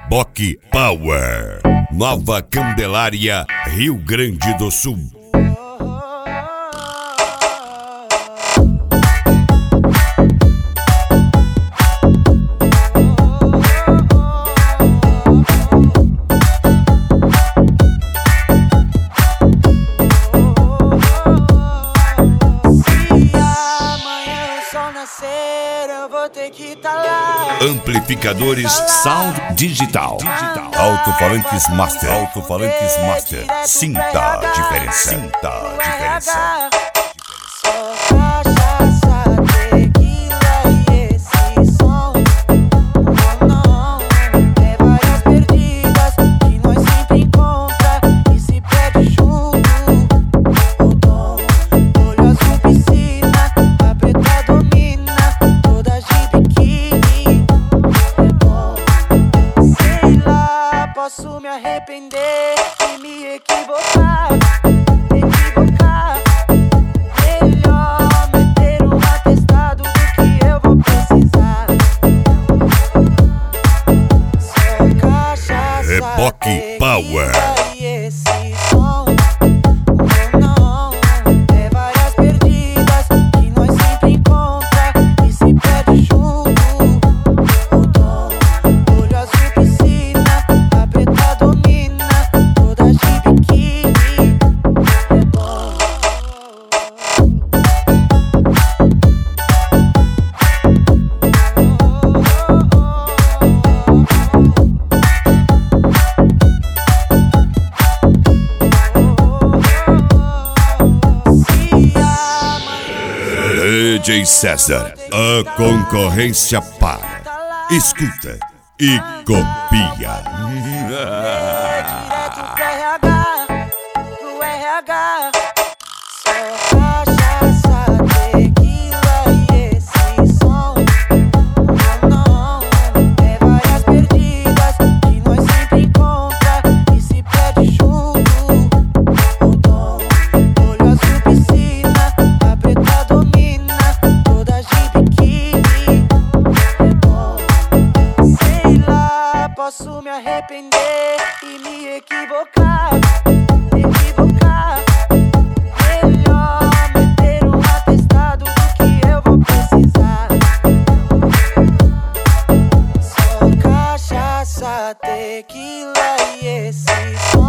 Reboque Power, Nova Candelária, Rio Grande do Sul. Amplificadores Sound Digital. Alto-falantes Master. Alto-falantes Master. Sinta a diferença. Sinta a diferença. Posso me arrepender e me equivocar. Melhor meter um atestado do que eu vou precisar. Só cachaça, Reboque Power. e esse som. Não, é várias perdidas que nós sempre encontra e se perde junto. O tom, olho azul, piscina. DJ César, a concorrência para. Escuta e copia. Direto pro RH. Só cachaça, tequila e esse som. Não, é várias perdidas que nós sempre encontra e se perde junto. O tom, olho azul, piscina, a preta domina, toda de biquíni. É bom, sei lá, posso me arrepender e me equivocar. Melhor meter um atestado do que eu vou precisar. Só cachaça, tequila e esse som.